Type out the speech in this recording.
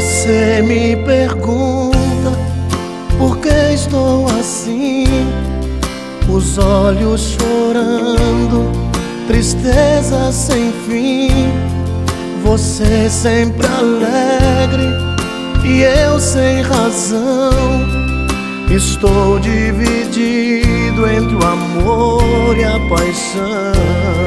Você me pergunta por que estou assim, os olhos chorando, tristeza sem fim. Você sempre alegre e eu sem razão. Estou dividido entre o amor e a paixão.